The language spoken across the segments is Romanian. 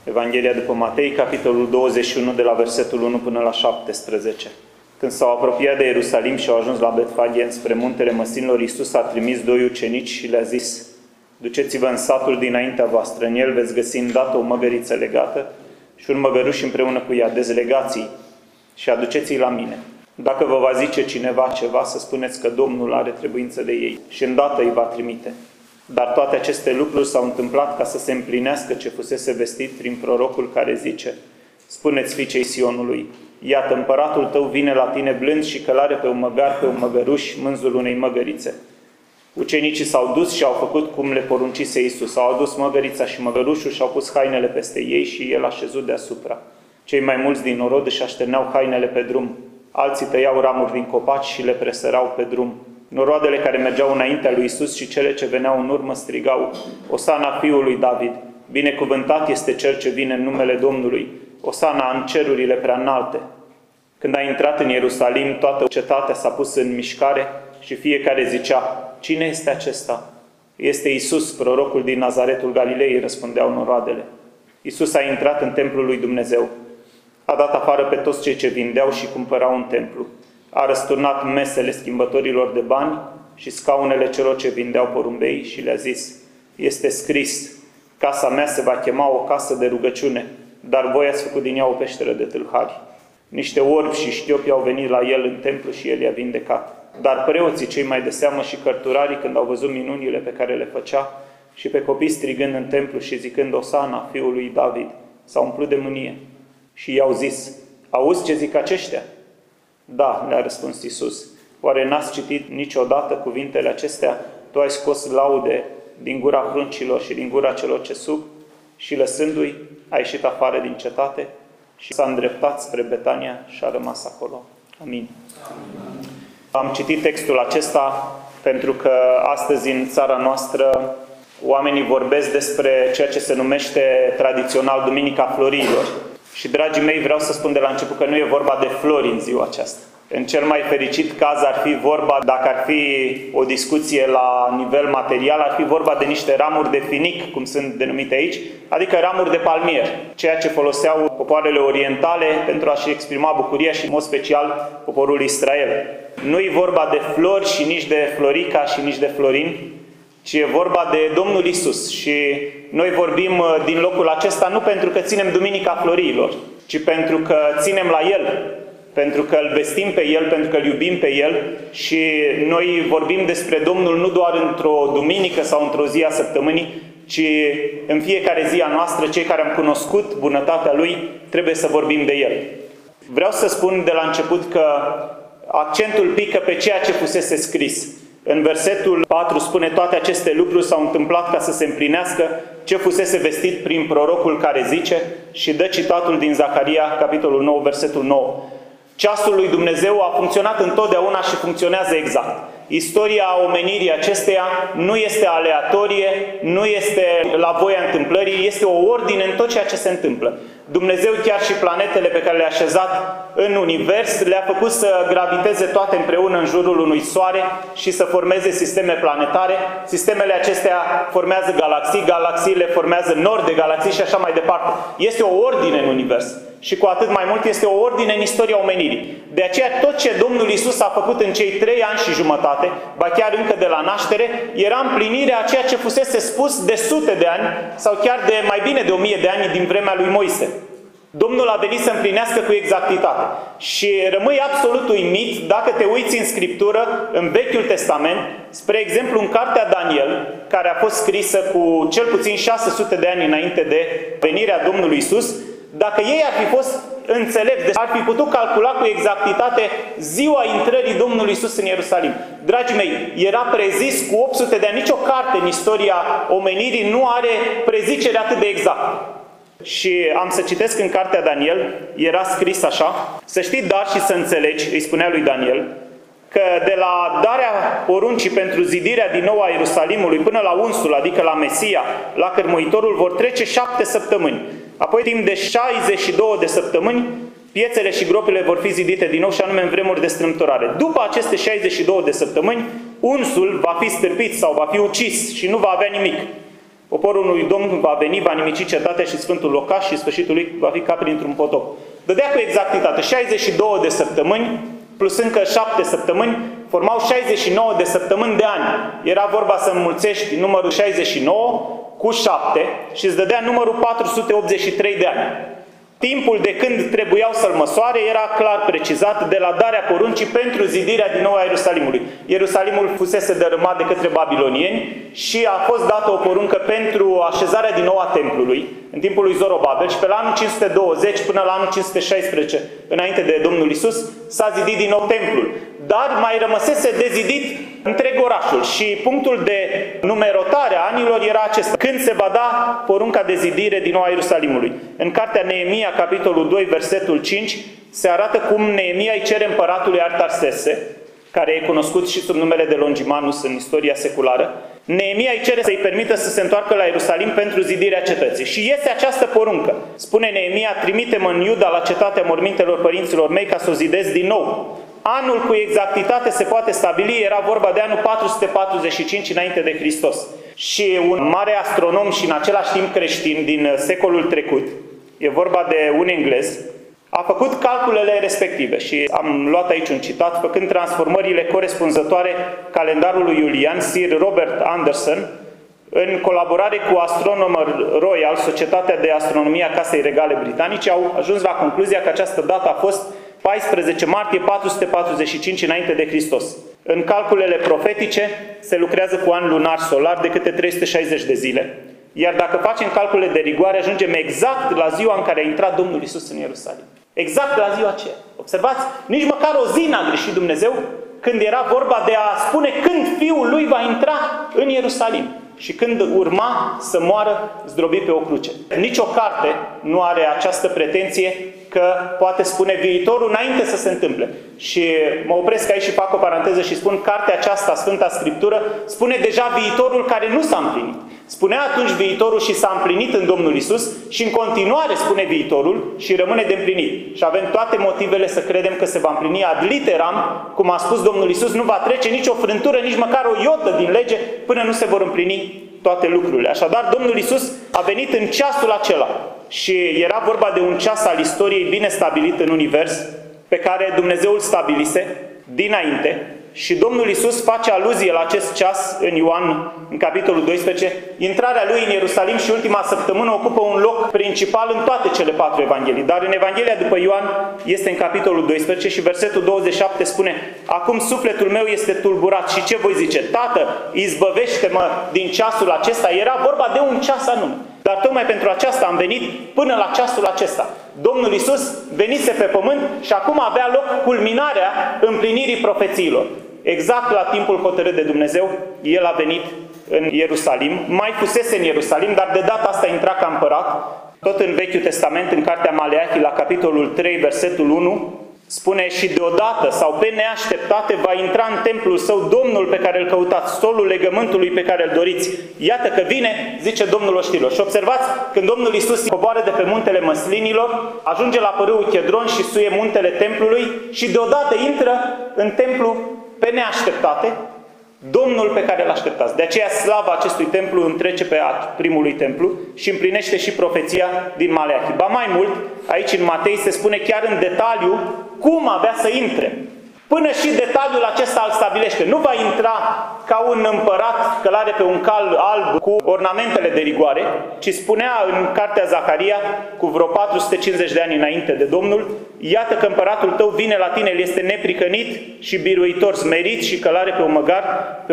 Evanghelia după Matei, capitolul 21, de la versetul 1 până la 17. Când s-au apropiat de Ierusalim și au ajuns la Betfage, spre muntele Măslinilor, Iisus a trimis doi ucenici și le-a zis: duceți-vă în satul dinaintea voastră, în el veți găsi îndată o măgăriță legată și un măgăruș împreună cu ea, dezlegați-i și aduceți-i la mine. Dacă vă va zice cineva ceva, să spuneți că Domnul are trebuință de ei și îndată îi va trimite. Dar toate aceste lucruri s-au întâmplat ca să se împlinească ce fusese vestit prin prorocul care zice: spuneți fiicei Sionului: iată, împăratul tău vine la tine blând și călare pe un măgar, pe un măgăruș, mânzul unei măgărițe. Ucenicii s-au dus și au făcut cum le poruncise Iisus. Au adus măgărița și măgărușul și au pus hainele peste ei și el a șezut deasupra. Cei mai mulți din norod își așterneau hainele pe drum. Alții tăiau ramuri din copaci și le presărau pe drum. Noroadele care mergeau înaintea lui Iisus și cele ce veneau în urmă strigau: Osana fiului David! Binecuvântat este cel ce vine în numele Domnului! Osana în cerurile prea înalte! Când a intrat în Ierusalim, toată cetatea s-a pus în mișcare și fiecare zicea: cine este acesta? Este Iisus, prorocul din Nazaretul Galilei, răspundeau noroadele. Iisus a intrat în templul lui Dumnezeu. A dat afară pe toți cei ce vindeau și cumpărau în templu. A răsturnat mesele schimbătorilor de bani și scaunele celor ce vindeau porumbei și le-a zis: este scris: casa mea se va chema o casă de rugăciune, dar voi ați făcut din ea o peșteră de tâlhari. Niște orbi și știopi au venit la el în templu și el i-a vindecat. Dar preoții cei mai de seamă și cărturarii, când au văzut minunile pe care le făcea și pe copii strigând în templu și zicând Osana fiului David, s-au umplut de mânie și i-au zis: auzi ce zic aceștia? Da, le-a răspuns Iisus. Oare n-ați citit niciodată cuvintele acestea? Tu ai scos laude din gura pruncilor și din gura celor ce sub și lăsându-i a ieșit afară din cetate și s-a îndreptat spre Betania și a rămas acolo. Amin. Am citit textul acesta pentru că astăzi în țara noastră oamenii vorbesc despre ceea ce se numește tradițional Duminica Florilor. Și, dragii mei, vreau să spun de la început că nu e vorba de flori în ziua aceasta. În cel mai fericit caz ar fi vorba, dacă ar fi o discuție la nivel material, ar fi vorba de niște ramuri de finic, cum sunt denumite aici, adică ramuri de palmier, ceea ce foloseau popoarele orientale pentru a-și exprima bucuria și, în mod special, poporul Israel. Nu e vorba de flori și nici de Florica și nici de Florin, ci e vorba de Domnul Iisus. Și noi vorbim din locul acesta nu pentru că ținem Duminica Florilor, ci pentru că ținem la El, pentru că îl vestim pe El, pentru că îl iubim pe El și noi vorbim despre Domnul nu doar într-o duminică sau într-o zi a săptămânii, ci în fiecare zi a noastră, cei care am cunoscut bunătatea Lui, trebuie să vorbim de El. Vreau să spun de la început că accentul pică pe ceea ce fusese scris. În versetul 4 spune: toate aceste lucruri s-au întâmplat ca să se împlinească ce fusese vestit prin prorocul care zice, și dă citatul din Zaharia, capitolul 9, versetul 9. Ceasul lui Dumnezeu a funcționat întotdeauna și funcționează exact. Istoria omenirii acesteia nu este aleatorie, nu este la voia întâmplării, este o ordine în tot ceea ce se întâmplă. Dumnezeu chiar și planetele pe care le-a așezat în univers le-a făcut să graviteze toate împreună în jurul unui soare și să formeze sisteme planetare. Sistemele acestea formează galaxii, galaxiile formează nori de galaxii și așa mai departe. Este o ordine în univers. Și cu atât mai mult este o ordine în istoria omenirii. De aceea tot ce Domnul Iisus a făcut în cei 3 ani și jumătate, ba chiar încă de la naștere, era împlinirea a ceea ce fusese spus de sute de ani sau chiar de mai bine de 1000 de ani din vremea lui Moise. Domnul a venit să împlinească cu exactitate. Și rămâi absolut uimit dacă te uiți în Scriptură, în Vechiul Testament, spre exemplu în cartea Daniel, care a fost scrisă cu cel puțin 600 de ani înainte de venirea Domnului Iisus. Dacă ei ar fi fost înțelepți, ar fi putut calcula cu exactitate ziua intrării Domnului Iisus în Ierusalim. Dragii mei, era prezis cu 800 de ani. Nici o carte în istoria omenirii nu are prezicere atât de exactă. Și am să citesc în cartea Daniel, era scris așa: să știi, dar și să înțelegi, îi spunea lui Daniel, că de la darea poruncii pentru zidirea din nou a Ierusalimului până la unsul, adică la Mesia, la cărmuitorul, vor trece 7 săptămâni. Apoi, timp de 62 de săptămâni, piețele și gropile vor fi zidite din nou, și anume în vremuri de strâmtorare. După aceste 62 de săptămâni, unsul va fi stârpit sau va fi ucis și nu va avea nimic. Poporul lui Domnul va veni, va nimici cetatea și sfântul locaș și sfârșitul lui va fi ca printr-un potop. Dădea cu exactitate 62 de săptămâni plus încă 7 săptămâni, formau 69 de săptămâni de ani. Era vorba să înmulțești numărul 69 cu 7 și îți dădea numărul 483 de ani. Timpul de când trebuiau să-l măsoare era clar precizat de la darea poruncii pentru zidirea din nou a Ierusalimului. Ierusalimul fusese dărâmat de către babilonieni și a fost dată o poruncă pentru așezarea din nou a templului în timpul lui Zorobabel și pe la anul 520 până la anul 516 înainte de Domnul Iisus s-a zidit din nou templul. Dar mai rămăsese de zidit întreg orașul și punctul de numerotare a anilor era acesta. Când se va da porunca de zidire din nou a Ierusalimului? În cartea Neemia, capitolul 2, versetul 5, se arată cum Neemia îi cere împăratului Artaxerxe, care e cunoscut și sub numele de Longimanus în istoria seculară, Neemia îi cere să-i permită să se întoarcă la Ierusalim pentru zidirea cetății. Și este această poruncă. Spune Neemia, trimite-mă în Iuda la cetatea mormintelor părinților mei ca să o zidesc din nou. Anul cu exactitate se poate stabili, era vorba de anul 445 înainte de Hristos. Și un mare astronom și în același timp creștin din secolul trecut, e vorba de un englez, a făcut calculele respective și am luat aici un citat, făcând transformările corespunzătoare calendarului Iulian, Sir Robert Anderson, în colaborare cu Astronomer Royal, Societatea de Astronomie a Casei Regale Britanice, au ajuns la concluzia că această dată a fost 14 martie 445 înainte de Hristos. În calculele profetice se lucrează cu an lunar solar de câte 360 de zile. Iar dacă facem calcule de rigoare, ajungem exact la ziua în care a intrat Domnul Iisus în Ierusalim. Exact la ziua aceea. Observați, nici măcar o zi n-a greșit Dumnezeu când era vorba de a spune când Fiul Lui va intra în Ierusalim și când urma să moară zdrobit pe o cruce. Nici o carte nu are această pretenție că poate spune viitorul înainte să se întâmple. Și mă opresc aici și fac o paranteză și spun, cartea aceasta, Sfânta Scriptură, spune deja viitorul care nu s-a împlinit. Spunea atunci viitorul și s-a împlinit în Domnul Iisus și în continuare spune viitorul și rămâne de împlinit. Și avem toate motivele să credem că se va împlini ad literam, cum a spus Domnul Iisus, nu va trece nici o frântură, nici măcar o iotă din lege până nu se vor împlini toate lucrurile. Așadar, Domnul Iisus a venit în ceasul acela și era vorba de un ceas al istoriei bine stabilit în univers, pe care Dumnezeu îl stabilise dinainte. Și Domnul Iisus face aluzie la acest ceas în Ioan, în capitolul 12. Intrarea Lui în Ierusalim și ultima săptămână ocupă un loc principal în toate cele 4 evanghelii. Dar în Evanghelia după Ioan este în capitolul 12 și versetul 27 spune: acum sufletul meu este tulburat și ce voi zice? Tată, izbăvește-mă din ceasul acesta. Era vorba de un ceas anume. Dar tocmai pentru aceasta am venit până la ceasul acesta. Domnul Iisus venise pe pământ și acum avea loc culminarea împlinirii profețiilor. Exact la timpul hotărât de Dumnezeu, El a venit în Ierusalim. Mai fusese în Ierusalim, dar de data asta intra ca împărat. Tot în Vechiul Testament, în cartea Maleahi, la capitolul 3, versetul 1, spune: și deodată sau pe neașteptate va intra în templul său Domnul pe care îl căutați, solul legământului pe care îl doriți. Iată că vine, zice Domnul oștirilor. Și observați, când Domnul Iisus coboară de pe muntele Măslinilor, ajunge la părâul Chedron și suie muntele templului și deodată intră în templu pe neașteptate Domnul pe care îl așteptați. De aceea slava acestui templu întrece pe primului templu și împlinește și profeția din Maleahi. Ba mai mult, aici în Matei se spune chiar în detaliu cum avea să intre. Până și detaliul acesta îl stabilește. Nu va intra ca un împărat călare pe un cal alb cu ornamentele de rigoare, ci spunea în cartea Zaharia, cu vreo 450 de ani înainte de Domnul: iată că împăratul tău vine la tine, el este neprihănit și biruitor, smerit și călare pe un măgar,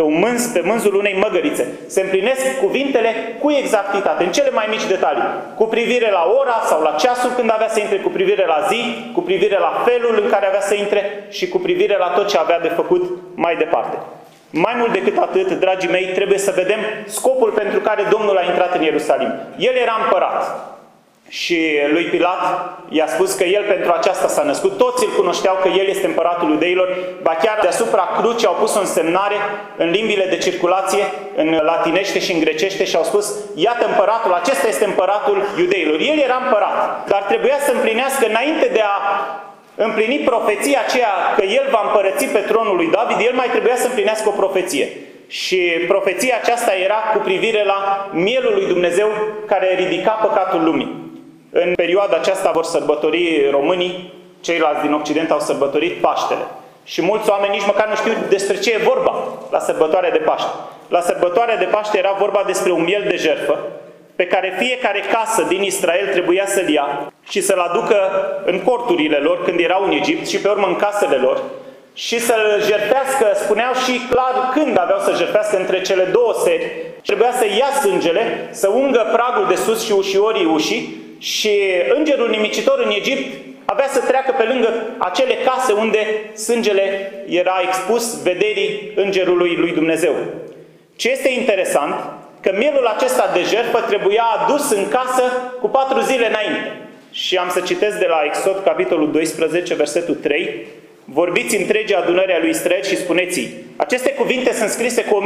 pe mânzul unei măgărițe. Se împlinesc cuvintele cu exactitate, în cele mai mici detalii, cu privire la ora sau la ceasul când avea să intre, cu privire la zi, cu privire la felul în care avea să intre și cu privire la tot ce avea de făcut mai departe. Mai mult decât atât, dragii mei, trebuie să vedem scopul pentru care Domnul a intrat în Ierusalim. El era împărat și lui Pilat i-a spus că el pentru aceasta s-a născut. Toți îl cunoșteau că el este împăratul iudeilor, ba chiar deasupra crucii au pus o însemnare în limbile de circulație, în latinește și în grecește, și au spus: iată împăratul, acesta este împăratul iudeilor. El era împărat, dar trebuia să împlinească, înainte de a împlini profeția aceea că el va împărăți pe tronul lui David, el mai trebuia să împlinească o profeție. Și profeția aceasta era cu privire la mielul lui Dumnezeu care ridica păcatul lumii. În perioada aceasta vor sărbători românii, ceilalți din Occident au sărbătorit Paștele. Și mulți oameni nici măcar nu știu despre ce e vorba la sărbătoarea de Paște. La sărbătoarea de Paște era vorba despre un miel de jertfă pe care fiecare casă din Israel trebuia să-l ia și să-l aducă în corturile lor când erau în Egipt și pe urmă în casele lor și să-l jertfească, spuneau și clar când aveau să jertfească între cele două seri. Trebuia să ia sângele, să ungă pragul de sus și ușiorii ușii și îngerul nimicitor în Egipt avea să treacă pe lângă acele case unde sângele era expus vederii îngerului lui Dumnezeu. Ce este interesant, că mielul acesta de jertfă trebuia adus în casă cu 4 zile înainte. Și am să citesc de la Exod, capitolul 12, versetul 3. Vorbiți întregii adunări a lui Israel și spuneți-i: aceste cuvinte sunt scrise cu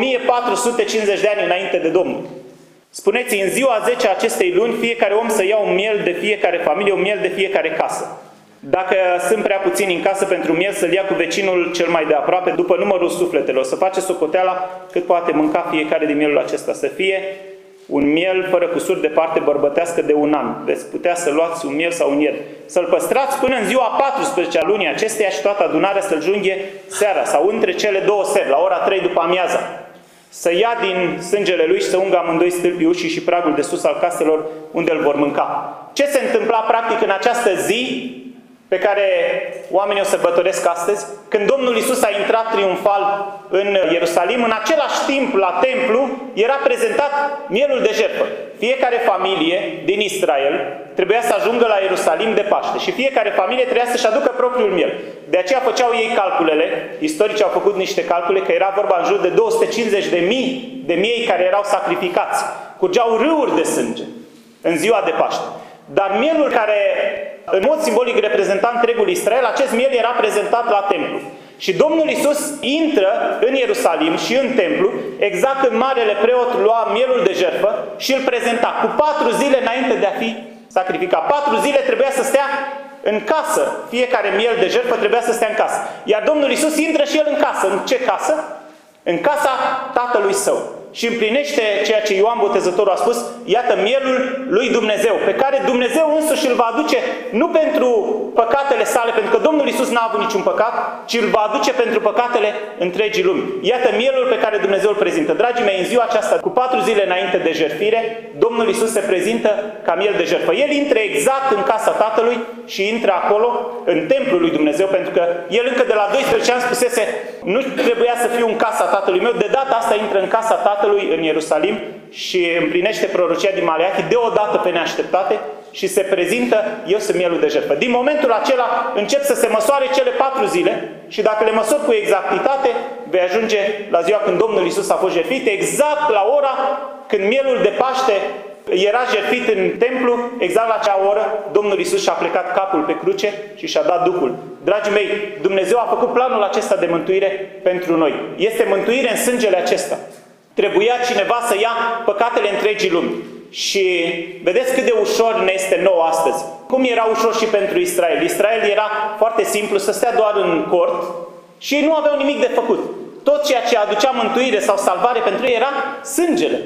1450 de ani înainte de Domnul. Spuneți-i: în ziua 10 a acestei luni, fiecare om să ia un miel de fiecare familie, un miel de fiecare casă. Dacă sunt prea puțini în casă pentru miel, să-l ia cu vecinul cel mai de aproape, după numărul sufletelor. Să face socoteala cât poate mânca fiecare din mielul acesta. Să fie un miel fără cusur de parte bărbătească de 1 an. Veți putea să luați un miel sau un ied. Să-l păstrați până în ziua 14 a lunii acesteia și toată adunarea să-l junghe seara sau între cele două seri, la ora 3 după amiaza. Să ia din sângele lui și să ungă amândoi stâlpii ușii și pragul de sus al caselor unde îl vor mânca. Ce se întâmpla practic în această zi pe care oamenii o sărbătoresc astăzi? Când Domnul Iisus a intrat triumfal în Ierusalim, în același timp la templu era prezentat mielul de jertfă. Fiecare familie din Israel trebuia să ajungă la Ierusalim de Paște și fiecare familie trebuia să-și aducă propriul miel. De aceea făceau ei calculele, istoricii au făcut niște calcule, că era vorba în jur de 250.000 de miei care erau sacrificați. Curgeau râuri de sânge în ziua de Paște. Dar mielul care în mod simbolic reprezenta întregul Israel, acest miel era prezentat la templu. Și Domnul Iisus intră în Ierusalim și în templu, exact când marele preot lua mielul de jertfă și îl prezenta cu 4 zile înainte de a fi sacrificat. 4 zile trebuia să stea în casă. Fiecare miel de jertfă trebuia să stea în casă. Iar Domnul Iisus intră și el în casă. În ce casă? În casa Tatălui Său. Și împlinește ceea ce Ioan Botezătorul a spus: iată mielul lui Dumnezeu, pe care Dumnezeu însuși îl va aduce nu pentru păcatele sale, pentru că Domnul Iisus n-a avut niciun păcat, ci îl va aduce pentru păcatele întregii lumi. Iată mielul pe care Dumnezeu îl prezintă. Dragii mei, în ziua aceasta, cu 4 zile înainte de jertfire, Domnul Iisus se prezintă ca miel de jertfă. El intră exact în casa Tatălui și intră acolo, în templul lui Dumnezeu, pentru că el încă de la 12 ani spusese: nu trebuia să fiu în casa Tatălui meu, de data asta intră în casa Tatălui în Ierusalim și împlinește prorocia din Maleachi deodată pe neașteptate și se prezintă: eu sunt mielul de jertfă. Din momentul acela încep să se măsoare cele 4 zile și dacă le măsori cu exactitate, vei ajunge la ziua când Domnul Iisus a fost jertfit, exact la ora când mielul de Paște era jertfit în templu, exact la acea oră Domnul Iisus și-a plecat capul pe cruce și și-a dat Duhul. Dragii mei, Dumnezeu a făcut planul acesta de mântuire pentru noi. Este mântuire în sângele acesta. Trebuia cineva să ia păcatele întregii lumi. Și vedeți cât de ușor ne este nouă astăzi. Cum era ușor și pentru Israel. Israel era foarte simplu să stea doar în cort și ei nu aveau nimic de făcut. Tot ceea ce aducea mântuire sau salvare pentru ei era sângele.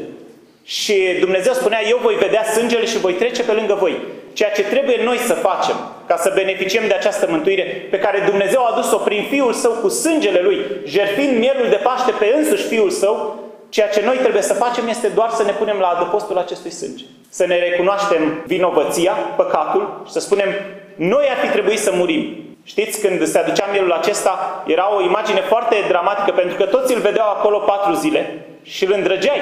Și Dumnezeu spunea: eu voi vedea sângele și voi trece pe lângă voi. Ceea ce trebuie noi să facem ca să beneficiem de această mântuire pe care Dumnezeu a adus-o prin Fiul Său cu sângele Lui, jertfind mielul de Paște pe însuși Fiul Său, ceea ce noi trebuie să facem este doar să ne punem la adăpostul acestui sânge. Să ne recunoaștem vinovăția, păcatul și să spunem: noi ar fi trebuit să murim. Știți, când se aducea mielul acesta, era o imagine foarte dramatică, pentru că toți îl vedeau acolo 4 zile și îl îndrăgeai.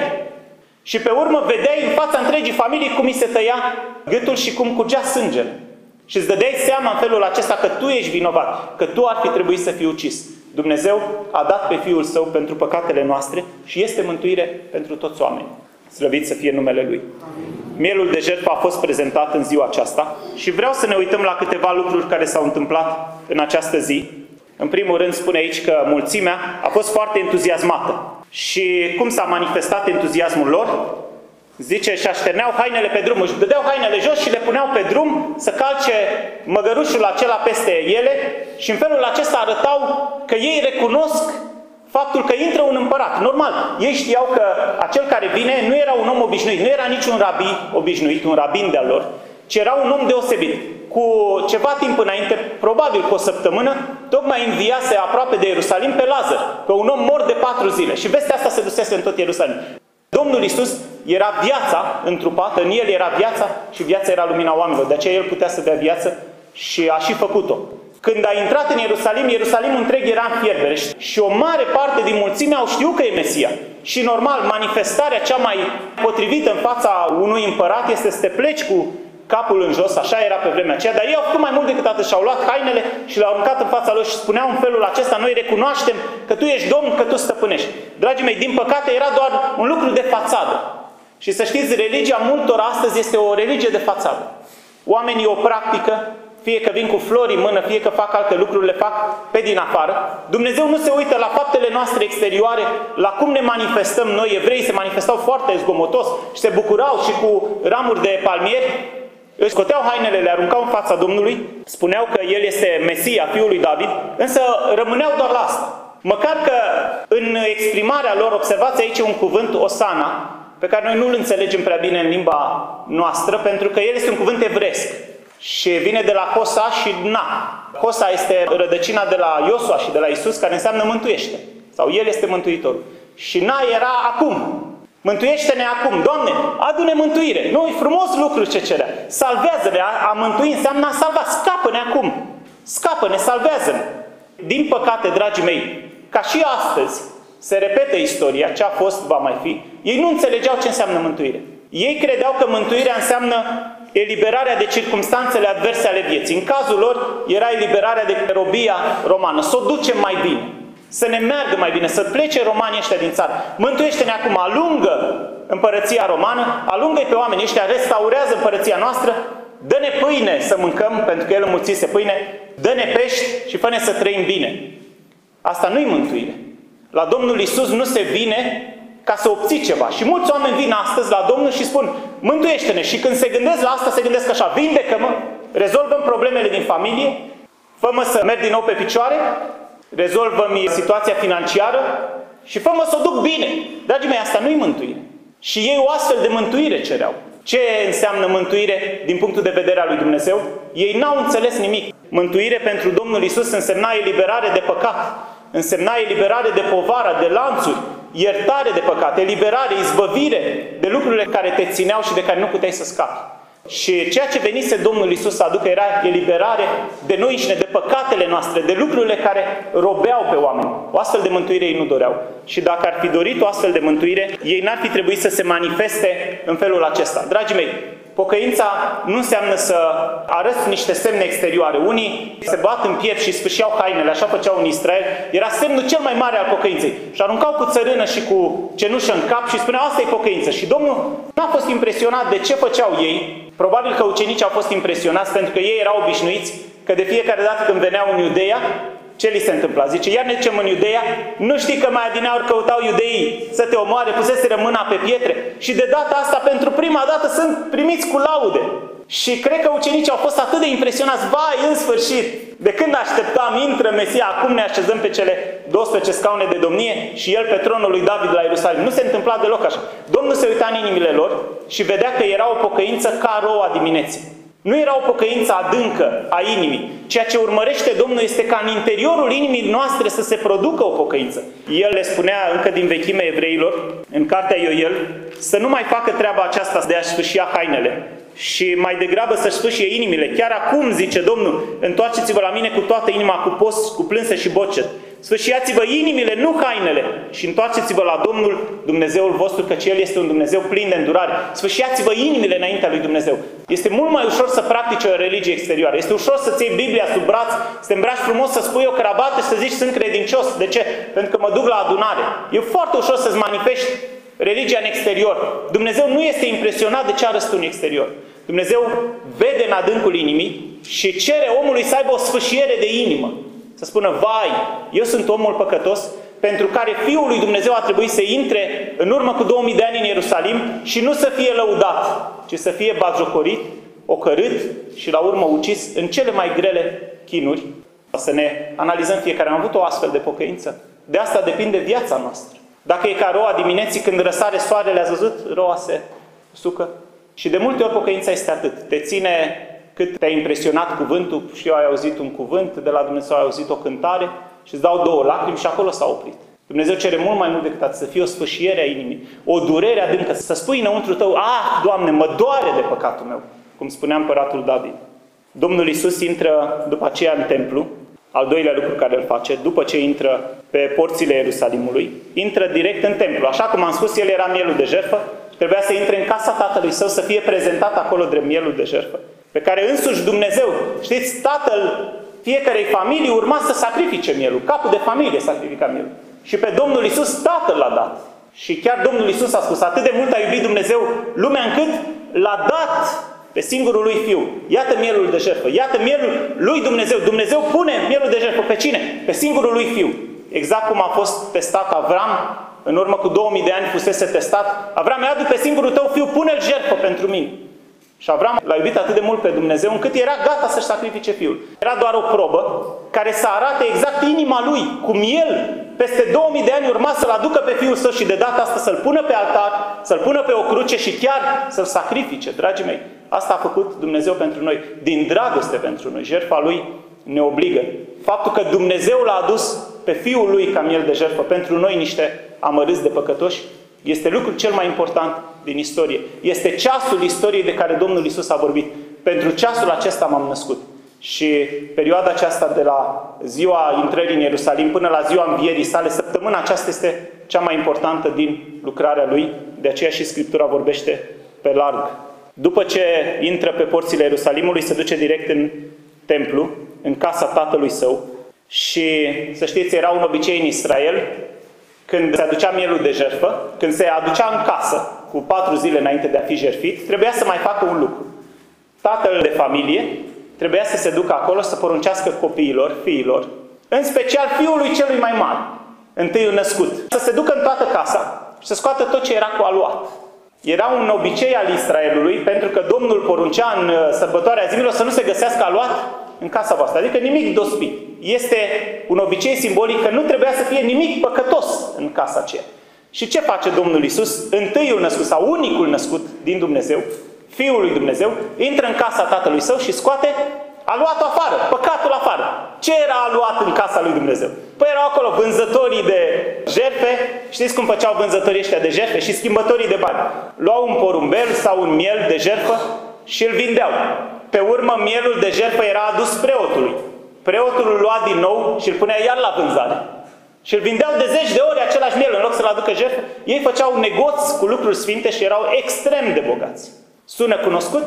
Și pe urmă vedeai în fața întregii familii cum îi se tăia gâtul și cum curgea sângele. Și îți dădeai seama în felul acesta că tu ești vinovat, că tu ar fi trebuit să fii ucis. Dumnezeu a dat pe Fiul Său pentru păcatele noastre și este mântuire pentru toți oamenii. Slăvit să fie numele Lui. Amin. Mielul de jertfă a fost prezentat în ziua aceasta și vreau să ne uităm la câteva lucruri care s-au întâmplat în această zi. În primul rând spune aici că mulțimea a fost foarte entuziasmată. Și cum s-a manifestat entuziasmul lor? Zice, și așterneau hainele pe drum, își dădeau hainele jos și le puneau pe drum să calce măgărușul acela peste ele și în felul acesta arătau că ei recunosc faptul că intră un împărat. Normal, ei știau că acel care vine nu era un om obișnuit, nu era niciun rabi obișnuit, un rabin de-al lor, ci era un om deosebit. Cu ceva timp înainte, probabil cu o săptămână, tocmai înviase aproape de Ierusalim pe Lazar, pe un om mort de 4 zile. Și vestea asta se dusese în tot Ierusalim. Domnul Iisus era viața întrupată, în El era viața și viața era lumina oamenilor. De aceea El putea să dea viață și a și făcut-o. Când a intrat în Ierusalim, Ierusalimul întreg era în fierbere și o mare parte din mulțime au știut că e Mesia. Și normal, manifestarea cea mai potrivită în fața unui împărat este să te pleci cu capul în jos, așa era pe vremea aceea, dar ei au făcut mai mult decât atât și au luat hainele și le-au aruncat în fața lor și spuneau în felul acesta: noi recunoaștem că tu ești Domn, că tu stăpânești. Dragii mei, din păcate era doar un lucru de fațadă. Și să știți, religia multor astăzi este o religie de fațadă. Oamenii o practică, fie că vin cu flori în mână, fie că fac alte lucruri, le fac pe din afară. Dumnezeu nu se uită la faptele noastre exterioare, la cum ne manifestăm noi. Evreii se manifestau foarte zgomotos și se bucurau și cu ramuri de palmieri. Își scoteau hainele, le aruncau în fața Domnului, spuneau că El este Mesia, Fiul lui David, însă rămâneau doar la asta. Măcar că în exprimarea lor, observați aici un cuvânt, osana, pe care noi nu îl înțelegem prea bine în limba noastră, pentru că el este un cuvânt evresc și vine de la Hosa și Na. Hosa este rădăcina de la Iosua și de la Isus, care înseamnă mântuiește, sau El este Mântuitorul. Și Na era acum. Mântuiește-ne acum, Doamne, adu-ne mântuire. Nu, e frumos lucru ce cerea. Salvează-ne, a mântui înseamnă a salva. Scapă-ne acum. Scapă-ne, salvează-ne. Din păcate, dragii mei, ca și astăzi, se repete istoria, ce a fost, va mai fi, ei nu înțelegeau ce înseamnă mântuire. Ei credeau că mântuirea înseamnă eliberarea de circumstanțele adverse ale vieții. În cazul lor era eliberarea de robia romană. Să o ducem mai bine. Să ne meargă mai bine, să plece romanii ăștia din țară. Mântuiește-ne acum, alungă împărăția romană, alungă-i pe oamenii ăștia, restaurează împărăția noastră, dă-ne pâine să mâncăm, pentru că El înmulțise pâine, dă-ne pești și fă-ne să trăim bine. Asta nu-i mântuire. La Domnul Iisus nu se vine ca să obții ceva. Și mulți oameni vin astăzi la Domnul și spun: mântuiește-ne. Și când se gândesc la asta, se gândesc așa: vindecă-mă, rezolvăm problemele din familie, fă-mă să merg din nou pe picioare, rezolvă-mi situația financiară și fă-mă să o duc bine. Dragii mei, asta nu-i mântuire. Și ei o astfel de mântuire cereau. Ce înseamnă mântuire din punctul de vedere al lui Dumnezeu? Ei n-au înțeles nimic. Mântuire pentru Domnul Iisus însemna eliberare de păcat, însemna eliberare de povară, de lanțuri, iertare de păcat, eliberare, izbăvire de lucrurile care te țineau și de care nu puteai să scapi. Și ceea ce venise Domnul Iisus să aducă era eliberare de noi înșine, de păcatele noastre, de lucrurile care robeau pe oameni. O astfel de mântuire ei nu doreau. Și dacă ar fi dorit o astfel de mântuire, ei n-ar fi trebuit să se manifeste în felul acesta. Dragii mei, pocăința nu înseamnă să arăți niște semne exterioare. Unii se bat în piept și sfâșiau hainele, așa făceau în Israel. Era semnul cel mai mare al pocăinței. Și aruncau cu țărână și cu cenușă în cap și spuneau: asta e pocăință. Și Domnul n-a fost impresionat de ce făceau ei. Probabil că ucenicii au fost impresionați pentru că ei erau obișnuiți că de fiecare dată când veneau în Iudeea, ce li se întâmpla? Zice: iar ne ducem în Iudeea, nu știi că mai adineauri căutau iudeii să te omoare, puseseră mâna pe pietre și de data asta, pentru prima dată, sunt primiți cu laude. Și cred că ucenicii au fost atât de impresionați: vai, în sfârșit, de când așteptam, intră Mesia, acum ne așezăm pe cele 12 scaune de domnie și El pe tronul lui David la Ierusalim. Nu se întâmpla deloc așa. Domnul se uita în inimile lor și vedea că era o pocăință ca roa dimineții. Nu era o pocăință adâncă a inimii. Ceea ce urmărește Domnul este ca în interiorul inimii noastre să se producă o pocăință. El le spunea încă din vechimea evreilor, în cartea Ioel, să nu mai facă treaba aceasta de a-și sfâșia hainele și mai degrabă să-și sfâșie inimile. Chiar acum, zice Domnul, întoarceți-vă la mine cu toată inima, cu post, cu plânse și bocet. Sfâșiați-vă inimile, nu hainele, și întoarceți-vă la Domnul Dumnezeul vostru, căci El este un Dumnezeu plin de îndurare. Sfâșiați-vă inimile înaintea lui Dumnezeu. Este mult mai ușor să practici o religie exterioară. Este ușor să-ți iei Biblia sub braț, să te îmbraci frumos, să spui o cravată și să zici: sunt credincios. De ce? Pentru că mă duc la adunare. E foarte ușor să-ți manifesti religia în exterior. Dumnezeu nu este impresionat de ce arăți tu în exterior. Dumnezeu vede în adâncul inimii și cere omului să aibă o sfâșiere de inimă. Să spună: vai, eu sunt omul păcătos pentru care Fiul lui Dumnezeu a trebuit să intre în urmă cu 2000 de ani în Ierusalim și nu să fie lăudat, ci să fie batjocorit, ocărât și la urmă ucis în cele mai grele chinuri. Să ne analizăm fiecare. Am avut o astfel de pocăință? De asta depinde viața noastră. Dacă e ca roa dimineții când răsare soarele, ați văzut? Roa se usucă. Și de multe ori pocăința este atât. Te ține cât te-a impresionat cuvântul și eu ai auzit un cuvânt, de la Dumnezeu ai auzit o cântare și îți dau 2 lacrimi și acolo s-a oprit. Dumnezeu cere mult mai mult decât atât, să fie o sfâșiere a inimii, o durere adâncă, să spui înăuntru tău, Doamne, mă doare de păcatul meu, cum spunea împăratul David. Domnul Iisus intră după aceea în templu, al doilea lucru care îl face, după ce intră pe porțile Ierusalimului, intră direct în templu. Așa cum am spus, el era mielul de jertfă, trebuia să intre în casa tatălui său, să fie prezentat acolo drept mielul de jertfă, pe care însuși Dumnezeu, știți, tatăl fiecarei familii urma să sacrifice mielul, capul de familie sacrifica mielul. Și pe Domnul Iisus tatăl l-a dat. Și chiar Domnul Iisus a spus, atât de mult a iubit Dumnezeu lumea încât l-a dat pe singurul lui Fiu. Iată mielul de jertfă, iată mielul lui Dumnezeu. Dumnezeu pune mielul de jertfă pe cine? Pe singurul lui Fiu. Exact cum a fost testat Avram, în urmă cu 2000 de ani fusese testat. Avram, ia-du pe singurul tău Fiu, pune-l jertfă pentru mine. Și Avram l-a iubit atât de mult pe Dumnezeu încât era gata să-și sacrifice Fiul. Era doar o probă care să arate exact inima lui, cum el peste 2000 de ani urma să-l aducă pe Fiul său și de data asta să-l pună pe altar, să-l pună pe o cruce și chiar să-l sacrifice. Dragii mei, asta a făcut Dumnezeu pentru noi, din dragoste pentru noi. Jertfa lui ne obligă. Faptul că Dumnezeu l-a adus pe Fiul lui ca miel de jertfă pentru noi niște amărâți de păcătoși, este lucrul cel mai important din istorie. Este ceasul istoriei de care Domnul Iisus a vorbit. Pentru ceasul acesta m-am născut. Și perioada aceasta de la ziua intrării în Ierusalim până la ziua învierii sale, săptămâna aceasta este cea mai importantă din lucrarea lui. De aceea și Scriptura vorbește pe larg. După ce intră pe porțile Ierusalimului, se duce direct în templu, în casa tatălui său. Și să știți, era un obicei în Israel, când se aducea mielul de jertfă, când se aducea în casă, cu 4 zile înainte de a fi jertfit, trebuia să mai facă un lucru. Tatăl de familie trebuia să se ducă acolo să poruncească copiilor, fiilor, în special fiului celui mai mare, întâiul născut, să se ducă în toată casa și să scoată tot ce era cu aluat. Era un obicei al Israelului, pentru că Domnul poruncea în sărbătoarea zilelor să nu se găsească aluat în casa voastră, adică nimic dospit. Este un obicei simbolic că nu trebuia să fie nimic păcătos în casa aceea. Și ce face Domnul Iisus? Întâiul născut sau unicul născut din Dumnezeu, Fiul lui Dumnezeu, intră în casa tatălui său și scoate aluatul afară, păcatul afară. Ce era aluat în casa lui Dumnezeu? Păi erau acolo vânzătorii de jertfe, știți cum făceau vânzătorii ăștia de jertfe și schimbătorii de bani. Luau un porumbel sau un miel de jertfă și îl vindeau. Pe urmă, mielul de jertfă era adus preotului. Preotul îl lua din nou și îl punea iar la vânzare. Și îl vindeau de 10 de ori același miel, în loc să-l aducă jertfă. Ei făceau negoț cu lucruri sfinte și erau extrem de bogați. Sună cunoscut?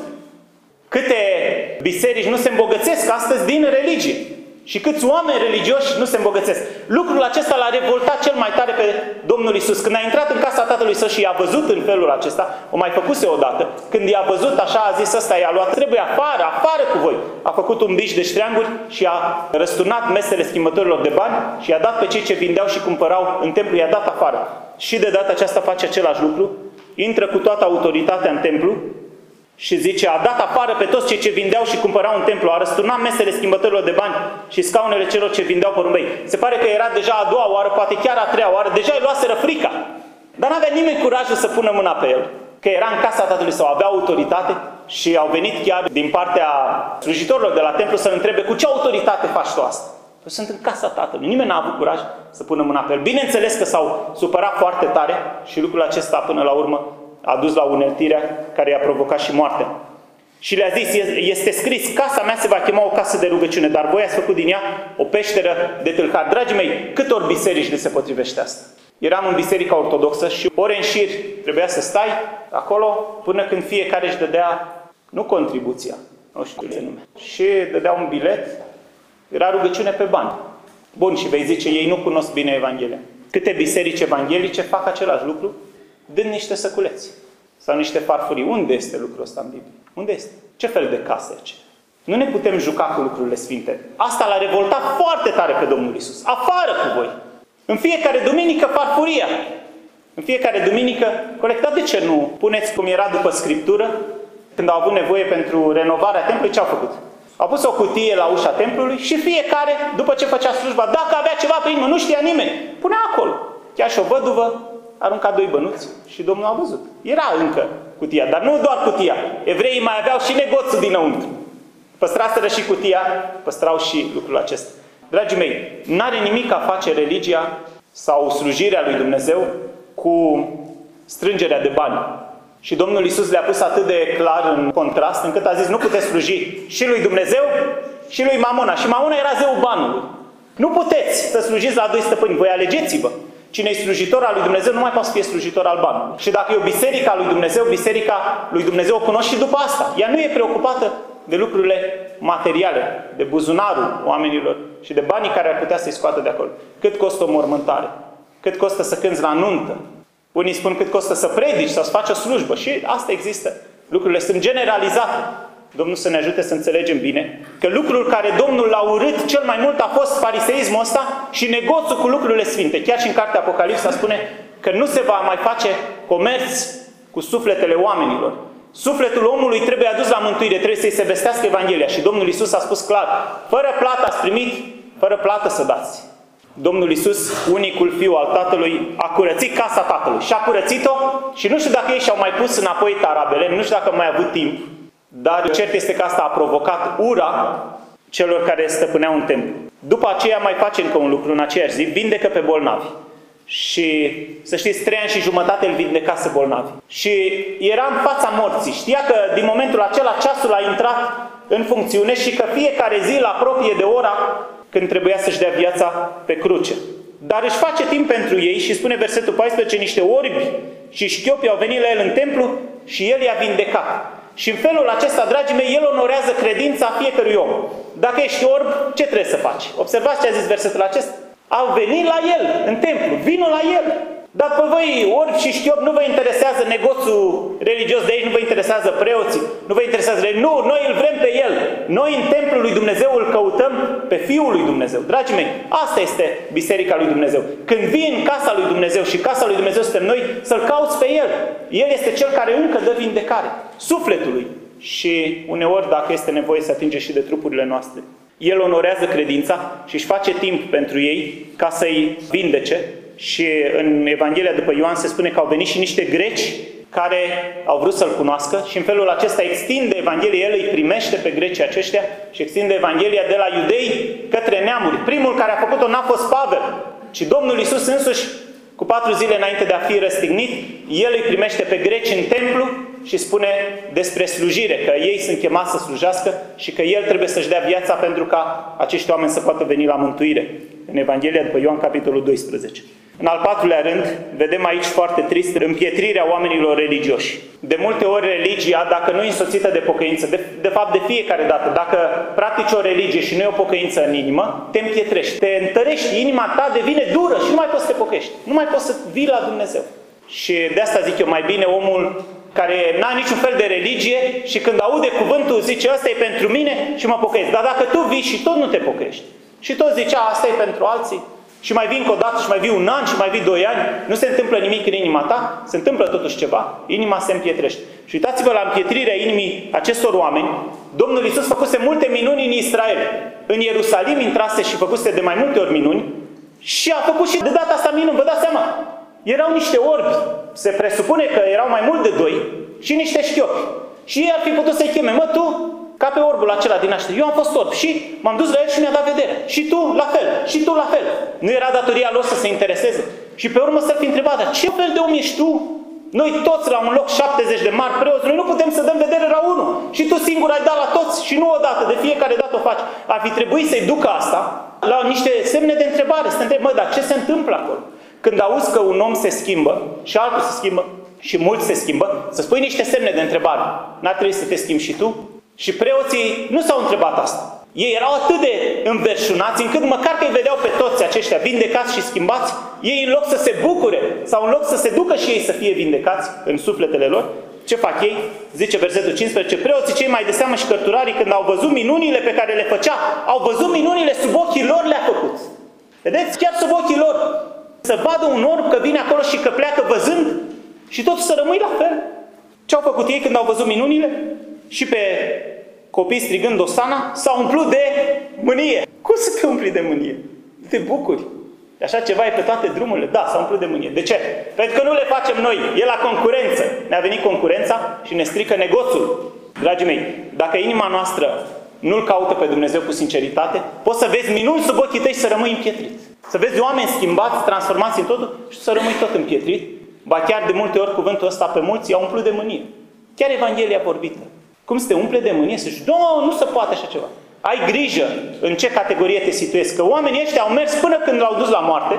Câte biserici nu se îmbogățesc astăzi din religie? Și câți oameni religioși nu se îmbogățesc? Lucrul acesta l-a revoltat cel mai tare pe Domnul Iisus. Când a intrat în casa tatălui său și i-a văzut în felul acesta, o mai făcuse odată, când i-a văzut așa, a zis, ăsta i-a luat, trebuie afară, afară cu voi. A făcut un biș de ștreanguri și a răsturnat mesele schimbătorilor de bani și i-a dat pe cei ce vindeau și cumpărau în templu, i-a dat afară. Și de data aceasta face același lucru, intră cu toată autoritatea în templu, și zice, a dat afară pe toți cei ce vindeau și cumpărau în templu, a răsturnat mesele schimbătorilor de bani și scaunele celor ce vindeau porumbei. Se pare că era deja a doua oară, poate chiar a treia oară, deja îi luaseră frica. Dar n-avea nimeni curajul să pună mâna pe el, că era în casa tatălui său, avea autoritate și au venit chiar din partea slujitorilor de la templu să-l întrebe, cu ce autoritate faci tu asta? Păi sunt în casa tatălui. Nimeni n-a avut curaj să pună mâna pe el. Bineînțeles că s-au supărat foarte tare și lucrul acesta până la urmă a dus la uneltirea care i-a provocat și moartea. Și le-a zis, este scris, casa mea se va chema o casă de rugăciune, dar voi ați făcut din ea o peșteră de tâlhari. Dragii mei, câtor biserici le se potrivește asta? Eram în biserica ortodoxă și ore în șir trebuia să stai acolo până când fiecare își dădea, nu contribuția, nu știu ce nume, și dădea un bilet, era rugăciune pe bani. Bun, și vei zice, ei nu cunosc bine Evanghelia. Câte biserici evanghelice fac același lucru? Dând niște săculeți sau niște farfurii. Unde este lucrul ăsta în Biblie? Unde este? Ce fel de casă e? Nu ne putem juca cu lucrurile sfinte. Asta l-a revoltat foarte tare pe Domnul Iisus. Afară cu voi! În fiecare duminică farfuria. În fiecare duminică colectat. De ce nu puneți cum era după Scriptură? Când au avut nevoie pentru renovarea templului, ce au făcut? Au pus o cutie la ușa templului și fiecare, după ce făcea slujba, dacă avea ceva pe inimă, nu știa nimeni, punea acolo. Chiar și o văduvă arunca 2 bănuți și Domnul a văzut. Era încă cutia, dar nu doar cutia. Evreii mai aveau și negoțul dinăuntru. Păstraseră și cutia, păstrau și lucrul acesta. Dragii mei, n-are nimic a face religia sau slujirea lui Dumnezeu cu strângerea de bani. Și Domnul Iisus le-a pus atât de clar în contrast, încât a zis, nu puteți sluji și lui Dumnezeu și lui Mamona. Și Mamona era zeul banului. Nu puteți să slujiți la 2 stăpâni, voi alegeți-vă. Cine e slujitor al lui Dumnezeu nu mai poate să fie slujitor al banului. Și dacă e o biserică a lui Dumnezeu, biserica lui Dumnezeu o cunoști și după asta. Ea nu e preocupată de lucrurile materiale, de buzunarul oamenilor și de banii care ar putea să-i scoată de acolo. Cât costă o mormântare? Cât costă să cânți la nuntă? Unii spun cât costă să predici sau să faci o slujbă. Și asta există. Lucrurile sunt generalizate. Domnul să ne ajute să înțelegem bine că lucrul care Domnul l-a urât cel mai mult a fost fariseismul ăsta și negoțul cu lucrurile sfinte. Chiar și în cartea Apocalipsa spune că nu se va mai face comerț cu sufletele oamenilor. Sufletul omului trebuie adus la mântuire, trebuie să-i se vestească Evanghelia. Și Domnul Iisus a spus clar, fără plată ați primit, fără plată să dați. Domnul Iisus, unicul Fiu al Tatălui, a curățit casa Tatălui și a curățit-o și nu știu dacă ei și-au mai pus înapoi tarabele, nu știu dacă au mai avut timp, dar cert este că asta a provocat ura celor care stăpâneau în templu. După aceea mai face încă un lucru în aceeași zi, vindecă pe bolnavi. Și să știți, 3 ani și jumătate îl vindecase bolnavi. Și era în fața morții. Știa că din momentul acela ceasul a intrat în funcțiune și că fiecare zi îl apropie de ora când trebuia să-și dea viața pe cruce. Dar își face timp pentru ei și spune versetul 14, niște orbi și șchiopi au venit la el în templu și el i-a vindecat. Și în felul acesta, dragii mei, el onorează credința fiecărui om. Dacă ești orb, ce trebuie să faci? Observați ce a zis versetul acesta? Au venit la el, în templu, vină la el. Dar pe voi, orbi și șchiopi, nu vă interesează negoțul religios de aici, nu vă interesează preoții, nu vă interesează... Nu, noi îl vrem pe el. Noi în templul lui Dumnezeu îl căutăm pe Fiul lui Dumnezeu. Dragii mei, asta este biserica lui Dumnezeu. Când vii în casa lui Dumnezeu și casa lui Dumnezeu suntem noi, să-l cauți pe el. El este cel care încă dă vindecare sufletului. Și uneori, dacă este nevoie, să atinge și de trupurile noastre. El onorează credința și își face timp pentru ei ca să-i vindece. Și în Evanghelia după Ioan se spune că au venit și niște greci care au vrut să-L cunoască și în felul acesta extinde Evanghelia, El îi primește pe grecii aceștia și extinde Evanghelia de la iudei către neamuri. Primul care a făcut-o n-a fost Pavel, ci Domnul Iisus însuși, cu 4 zile înainte de a fi răstignit, El îi primește pe greci în templu și spune despre slujire, că ei sunt chemați să slujească și că El trebuie să-și dea viața pentru ca acești oameni să poată veni la mântuire. În Evanghelia după Ioan, capitolul 12. În al 4-lea rând, vedem aici foarte trist împietrirea oamenilor religioși. De multe ori religia, dacă nu e însoțită de pocăință, de fapt de fiecare dată, dacă practici o religie și nu e o pocăință în inimă, te împietrești, te întărești, inima ta devine dură și nu mai poți să te pocăiești. Nu mai poți să vii la Dumnezeu. Și de asta zic eu, mai bine omul care n-a niciun fel de religie și când aude cuvântul zice, ăsta e pentru mine și mă pocăiesc. Dar dacă tu vii și tot nu te pocăiești și tot zice, asta e pentru alții, și mai vii încă o dată și mai vii 1 an și mai vii 2 ani, nu se întâmplă nimic în inima ta, se întâmplă totuși ceva, inima se împietrește. Și uitați-vă la împietrirea inimii acestor oameni. Domnul Iisus făcuse multe minuni în Israel. În Ierusalim intrase și făcuse de mai multe ori minuni și a făcut și de data asta minuni, vă dați seama. Erau niște orbi, se presupune că erau mai mult de 2 și niște șchiopi. Și ei ar fi putut să-i cheme, mă, tu, ca pe orbul acela din naștere. Eu am fost orb și m-am dus la el și mi-a dat vedere. Și tu la fel, și tu la fel. Nu era datoria lor să se intereseze. Și pe urmă să-l fi întrebat, dar ce fel de om ești tu? Noi toți la un loc 70 de mari preoți, noi nu putem să dăm vedere la unul. Și tu singur ai dat la toți și nu odată, de fiecare dată o faci. Ar fi trebuit să-i ducă asta la niște semne de întrebare. Să te întrebi, mă, dar ce se întâmplă acolo? Când auzi că un om se schimbă și altul se schimbă și mulți se schimbă, să spui niște semne de întrebare. N-ar trebui să te schimbi și tu? Și preoții nu s-au întrebat asta. Ei erau atât de înverșunați încât măcar că îi vedeau pe toți aceștia vindecați și schimbați, ei în loc să se bucure sau în loc să se ducă și ei să fie vindecați în sufletele lor, ce fac ei? Zice versetul 15, preoții cei mai de seamă și cărturarii când au văzut minunile pe care le făcea, au văzut minunile sub ochii lor le-a făcut. Vedeți? Chiar sub ochii lor. Să vadă un orb că vine acolo și că pleacă văzând și totul să rămâi la fel. Ce au făcut ei când au văzut minunile? Și pe copii strigând Osana, s-au umplut de mânie. Cum să te umpli de mânie? Te bucuri. Așa ceva e pe toate drumurile? Da, s-au umplut de mânie. De ce? Pentru că nu le facem noi. E la concurență. Ne-a venit concurența și ne strică negoțul. Dragii mei, dacă inima noastră nu-L caută pe Dumnezeu cu sinceritate, poți să vezi minuni sub ochii tăi și să rămâi împietrit. Să vezi oameni schimbați, transformați în totul și să rămâi tot împietrit. Ba chiar de multe ori cuvântul ăsta pe mulți i-a umplut de mânie. Chiar Evanghelia vorbită. Cum să te umple de mânie? Să zici, nu se poate așa ceva. Ai grijă în ce categorie te situezi. Că oamenii ăștia au mers până când l-au dus la moarte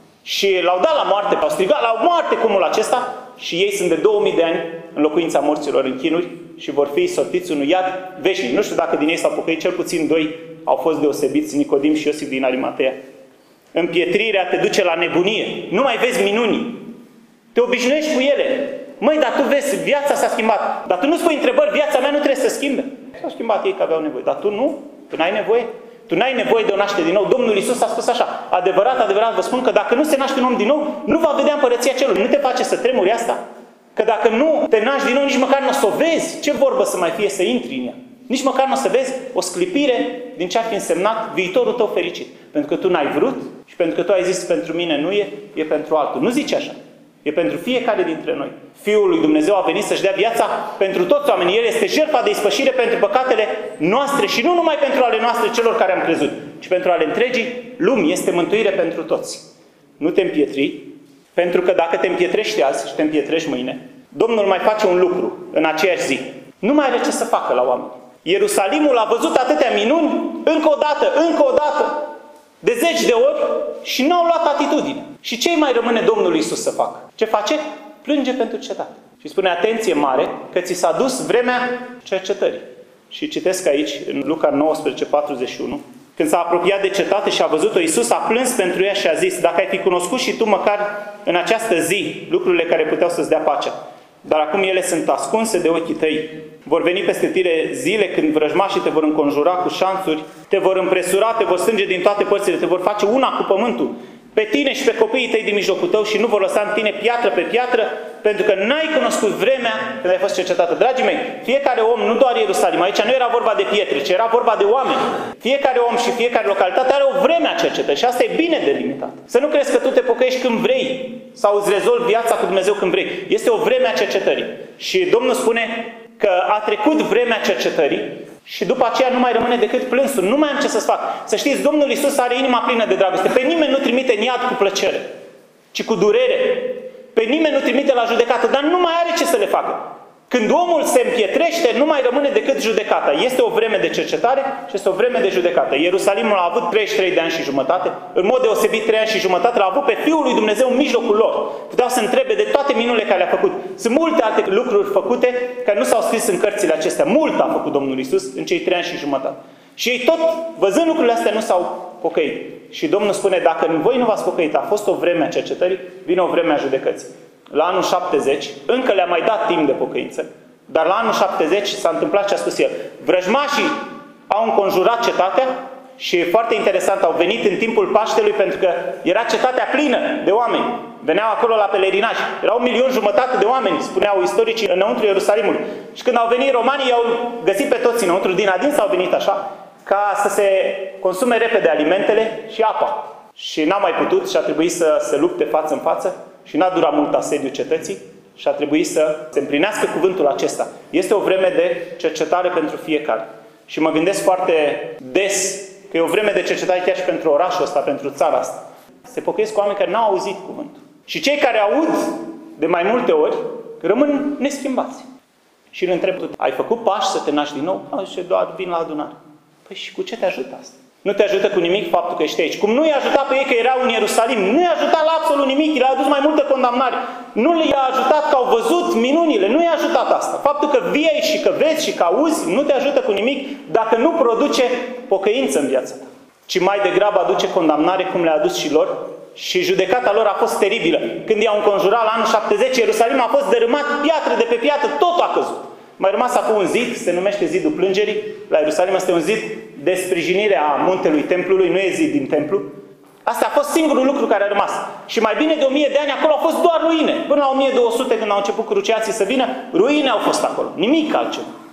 și l-au dat la moarte, l-au strigat la moarte cumul acesta și ei sunt de 2000 de ani în locuința morților în chinuri și vor fi sortiți unui iad veșnic. Nu știu dacă din ei s-au pocăit, cel puțin 2 au fost deosebiți, Nicodim și Iosif din Arimatea. Împietrirea te duce la nebunie. Nu mai vezi minuni. Te obișnuiești cu ele. Măi, dar tu vezi, viața s-a schimbat. Dar tu nu spui întrebări, viața mea nu trebuie să schimbe. S-au schimbat ei că aveau nevoie. Dar tu nu? Tu n-ai nevoie? Tu n-ai nevoie de o naștere din nou. Domnul Iisus a spus așa, adevărat, adevărat vă spun că dacă nu se naște un om din nou, nu va vedea împărăția cerului. Nu te face să tremuri asta? Că dacă nu te naști din nou, nici măcar nu o să o vezi. Ce vorbă să mai fie să intri în ea? Nici măcar nu o să vezi o sclipire din ce ar fi însemnat viitorul tău fericit. Pentru că tu n-ai vrut și pentru că tu ai zis pentru mine nu e pentru altul. Nu zici așa. E pentru fiecare dintre noi. Fiul lui Dumnezeu a venit să-și dea viața pentru toți oamenii. El este jertfa de ispășire pentru păcatele noastre și nu numai pentru ale noastre celor care am crezut, ci pentru ale întregii lumi. Este mântuire pentru toți. Nu te împietri, pentru că dacă te împietrești azi și te împietrești mâine, Domnul mai face un lucru în aceeași zi. Nu mai are ce să facă la oameni. Ierusalimul a văzut atâtea minuni, încă o dată, de 10 de ori și n-au luat atitudine. Și ce mai rămâne Domnului Iisus să facă? Ce face? Plânge pentru cetate. Și spune, atenție mare, că ți s-a dus vremea cercetării. Și citesc aici, în Luca 19:41, când s-a apropiat de cetate și a văzut-o, Iisus a plâns pentru ea și a zis, dacă ai fi cunoscut și tu măcar în această zi lucrurile care puteau să-ți dea pacea, dar acum ele sunt ascunse de ochii tăi. Vor veni peste tine zile când vrăjmașii te vor înconjura cu șanțuri, te vor împresura, te vor strânge din toate părțile, te vor face una cu pământul, pe tine și pe copiii tăi din mijlocul tău și nu vor lăsa în tine piatră pe piatră, pentru că n-ai cunoscut vremea când ai fost cercetată. Dragii mei, fiecare om, nu doar Ierusalim, aici nu era vorba de pietre, ci era vorba de oameni. Fiecare om și fiecare localitate are o vreme a cercetării și asta e bine delimitat. Să nu crezi că tu te pocăiești când vrei sau îți rezolvi viața cu Dumnezeu când vrei. Este o vreme a cercetării. Și Domnul spune că a trecut vremea cercetării și după aceea nu mai rămâne decât plânsul. Nu mai am ce să-ți fac. Să știți, Domnul Iisus are inima plină de dragoste. Pe nimeni nu trimite în iad cu plăcere, ci cu durere. Pe nimeni nu trimite la judecată, dar nu mai are ce să le facă. Când omul se împietrește, nu mai rămâne decât judecata. Este o vreme de cercetare și este o vreme de judecată. Ierusalimul a avut 33 de ani și jumătate. În mod deosebit 3 ani și jumătate l-a avut pe Fiul lui Dumnezeu în mijlocul lor. Puteau să întrebe de toate minunile care le-a făcut. Sunt multe alte lucruri făcute care nu s-au scris în cărțile acestea. Mult a făcut Domnul Iisus în cei 3 ani și jumătate. Și ei tot, văzând lucrurile astea, nu s-au pocăit. Și Domnul spune, dacă voi nu v-ați pocăit, a fost o vreme a cercetării, vine o vreme a judecății. La anul 70, încă le-a mai dat timp de pocăință, dar la anul 70 s-a întâmplat ce a spus el. Vrăjmașii au înconjurat cetatea și, foarte interesant, au venit în timpul Paștelui pentru că era cetatea plină de oameni. Veneau acolo la pelerinaj. Erau 1,5 milion de oameni, spuneau istoricii, înăuntru Ierusalimului. Și când au venit romanii, i-au găsit pe toți înăuntru, din adins au venit așa, ca să se consume repede alimentele și apa. Și n-a mai putut și a trebuit să se lupte față în față. Și n-a durat mult asediul cetății și a trebuit să se împlinească cuvântul acesta. Este o vreme de cercetare pentru fiecare. Și mă gândesc foarte des că e o vreme de cercetare chiar și pentru orașul ăsta, pentru țara asta. Se pocăiesc cu oameni care n-au auzit cuvântul. Și cei care aud de mai multe ori rămân neschimbați. Și îl întreb, ai făcut pași să te naști din nou? Zice, doar vin la adunare. Păi și cu ce te ajută asta? Nu te ajută cu nimic faptul că ești aici. Cum nu i-a ajutat pe ei că erau în Ierusalim, nu i-a ajutat la absolut nimic, i-a adus mai multă condamnare. Nu i-a ajutat că au văzut minunile, nu i-a ajutat asta. Faptul că vii aici și că vezi și că auzi, nu te ajută cu nimic dacă nu produce pocăință în viața ta. Ci mai degrabă aduce condamnare cum le-a adus și lor. Și judecata lor a fost teribilă. Când i-au înconjurat la anul 70, Ierusalim a fost dărâmat piatră de pe piatră, tot a căzut. Mai rămas acum un zid, se numește zidul plângerii. La Ierusalim este un zid de sprijinire a muntelui templului, nu e zid din templu. Asta a fost singurul lucru care a rămas. Și mai bine de 1000 de ani acolo au fost doar ruine. Până la 1200, când au început cruciații să vină, ruine au fost acolo. Nimic altceva.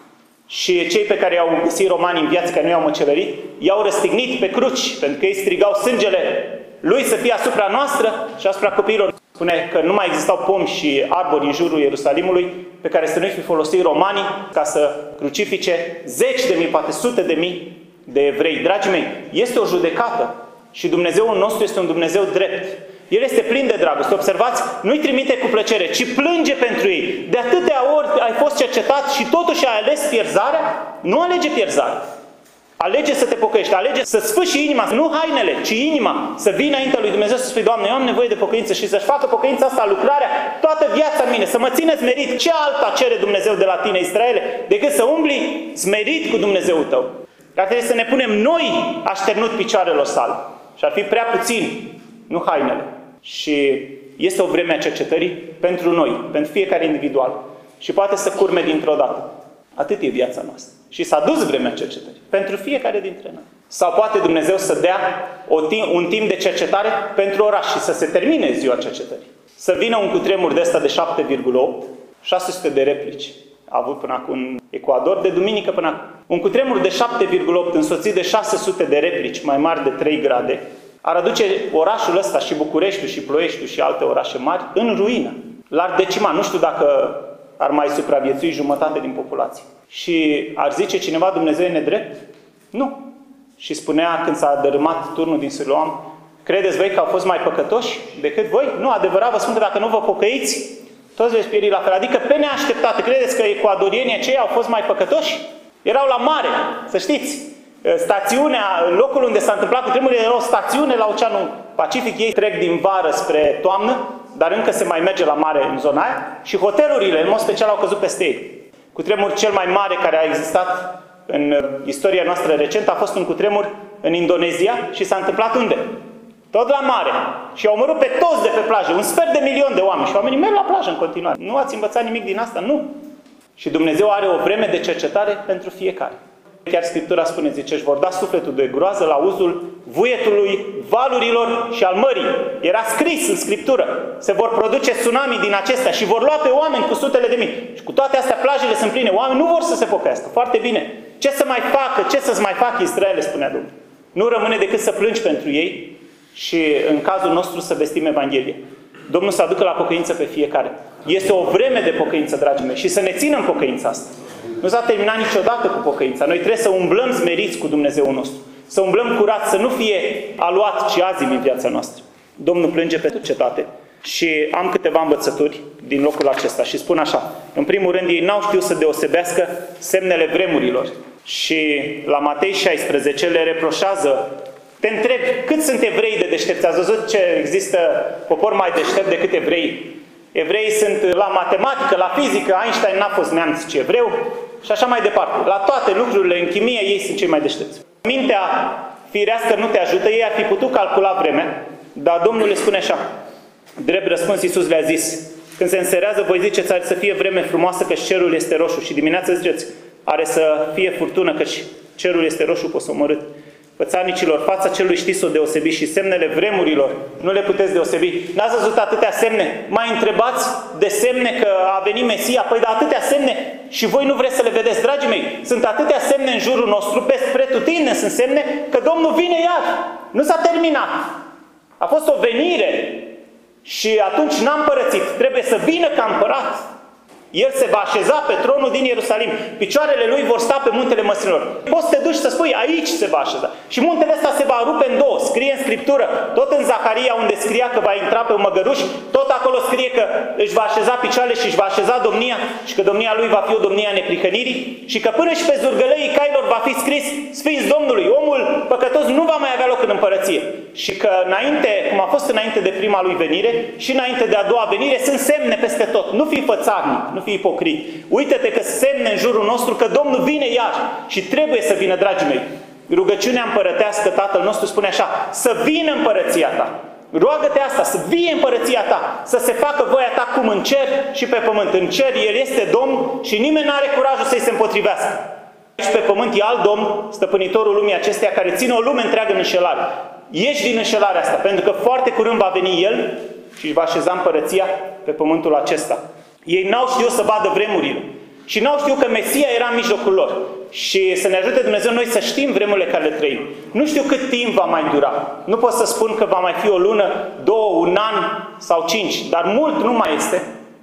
Și cei pe care i-au găsit romanii în viață, care nu i-au măcelărit, i-au răstignit pe cruci, pentru că ei strigau sângele lui să fie asupra noastră și asupra copiilor. Spune că nu mai existau pomi și arbori în jurul Ierusalimului pe care să nu fi folosit romanii ca să crucifice zeci de mii, poate sute de mii de evrei. Dragii mei, este o judecată și Dumnezeul nostru este un Dumnezeu drept. El este plin de dragoste. Observați, nu-i trimite cu plăcere, ci plânge pentru ei. De atâtea ori ai fost cercetat și totuși ai ales pierzarea? Nu alege pierzarea. Alege să te pocăiești, alege să sfâși inima, nu hainele, ci inima, să vii înaintea lui Dumnezeu să spui, Doamne, eu am nevoie de pocăință și să-și facă pocăința asta, lucrarea, toată viața în mine, să mă ține smerit. Ce alta cere Dumnezeu de la tine, Israele, decât să umbli smerit cu Dumnezeul tău? Dar trebuie să ne punem noi așternut picioarelor sale. Și ar fi prea puțin, nu hainele. Și este o vreme a cercetării pentru noi, pentru fiecare individual. Și poate să curme dintr-o dată. Atât e viața noastră. Și s-a dus vremea cercetării pentru fiecare dintre noi. Sau poate Dumnezeu să dea un timp de cercetare pentru oraș și să se termine ziua cercetării. Să vină un cutremur de ăsta de 7,8, 600 de replici. A avut până acum în Ecuador, de duminică până acum. Un cutremur de 7,8 însoțit de 600 de replici mai mari de 3 grade ar aduce orașul ăsta și Bucureștiul și Ploieștiul și alte orașe mari în ruină. L-ar decima, nu știu dacă ar mai supraviețui jumătate din populație. Și ar zice cineva, Dumnezeu e nedrept? Nu. Și spunea când s-a dărâmat turnul din Siloam, credeți voi că au fost mai păcătoși decât voi? Nu, adevărat vă spun că dacă nu vă pocăiți, toți veți pieri la fel. Adică pe neașteptate, credeți că ecuadorienii aceia au fost mai păcătoși? Erau la mare, să știți. Stațiunea, locul unde s-a întâmplat cutremurul era o stațiune la Oceanul Pacific. Ei trec din vară spre toamnă, dar încă se mai merge la mare în zona aia. Și hotelurile, în mod special, au căzut peste ei. Cutremurul cel mai mare care a existat în istoria noastră recentă a fost un cutremur în Indonezia și s-a întâmplat unde? Tot la mare. Și au omorât pe toți de pe plajă, 1,5 milion de oameni. Și oamenii merg la plajă în continuare. Nu ați învățat nimic din asta? Nu. Și Dumnezeu are o vreme de cercetare pentru fiecare. Chiar Scriptura spune, zice, își vor da sufletul de groază la auzul vuietului valurilor și al mării. Era scris în Scriptură. Se vor produce tsunami din acestea și vor lua pe oameni cu sutele de mii. Și cu toate astea plajele sunt pline. Oamenii nu vor să se pocăiască. Foarte bine. Ce să mai facă? Ce să-ți mai facă Israel, spunea Domnul. Nu rămâne decât să plângi pentru ei și în cazul nostru să vestim Evanghelia. Domnul să aducă la pocăință pe fiecare. Este o vreme de pocăință, dragii mei, și să ne ținem pocăința asta. Nu s-a terminat niciodată cu pocăința. Noi trebuie să umblăm smeriți cu Dumnezeul nostru. Să umblăm curat, să nu fie aluat și azim în viața noastră. Domnul plânge pentru cetate. Și am câteva învățături din locul acesta și spun așa. În primul rând, ei n-au știut să deosebească semnele vremurilor. Și la Matei 16 le reproșează. Te întreb, cât sunt evrei de deștepți? Ați văzut ce există popor mai deștept decât evrei? Evreii sunt la matematică, la fizică, Einstein n-a fost neamț, ci evreu și așa mai departe. La toate lucrurile, în chimie, ei sunt cei mai deștepți. Mintea firească nu te ajută, ei ar fi putut calcula vremea, dar Domnul le spune așa. Drept răspuns, Iisus le-a zis, când se înserează, voi ziceți, are să fie vreme frumoasă, căci cerul este roșu. Și dimineața ziceți, are să fie furtună, căci cerul este roșu, posomorât. Pățanicilor, fața celui știți o deosebi și semnele vremurilor nu le puteți deosebi. N-ați văzut atâtea semne? Mai întrebați de semne că a venit Mesia? Păi de atâtea semne și voi nu vreți să le vedeți, dragii mei. Sunt atâtea semne în jurul nostru, pe pretutindeni sunt semne că Domnul vine iar. Nu s-a terminat. A fost o venire și atunci n-am părățit. Trebuie să vină ca împărat. El se va așeza pe tronul din Ierusalim. Picioarele lui vor sta pe muntele măslinilor. Poți să te duci să spui, aici se va așeza. Și muntele ăsta se va rupe în două. Scrie în Scriptură, tot în Zaharia, unde scria că va intra pe un măgăruș, tot acolo scrie că își va așeza picioarele și își va așeza domnia și că domnia lui va fi o domnia neprihănirii și că până și pe zurgălăii cailor va fi scris Sfinț Domnului. Omul păcătos nu va mai avea loc în împărăție. Și că înainte, cum a fost înainte de prima lui venire și înainte de a doua venire, sunt semne peste tot. Nu fii fățarnic, nu fii ipocrit. Uită-te că semne în jurul nostru că Domnul vine iar și trebuie să vină, dragii mei. Rugăciunea împărătească, Tatăl nostru spune așa, să vină împărăția ta. Roagă-te asta, să vie împărăția ta, să se facă voia ta cum în cer și pe pământ. În cer El este Domn și nimeni nu are curajul să-i se împotrivească. Aici pe pământ e alt Domn, stăpânitorul lumii acesteia, care ține o lume întreagă în înșelare. Ieși din înșelarea asta, pentru că foarte curând va veni El și își va așeza împărăția pe pământul acesta. Ei n-au știut să vadă vremurile. Și n-au știut că Mesia era în mijlocul lor. Și să ne ajute Dumnezeu noi să știm vremurile care le trăim. Nu știu cât timp va mai dura. Nu pot să spun că va mai fi o lună, 2, un an sau 5, dar mult nu mai este.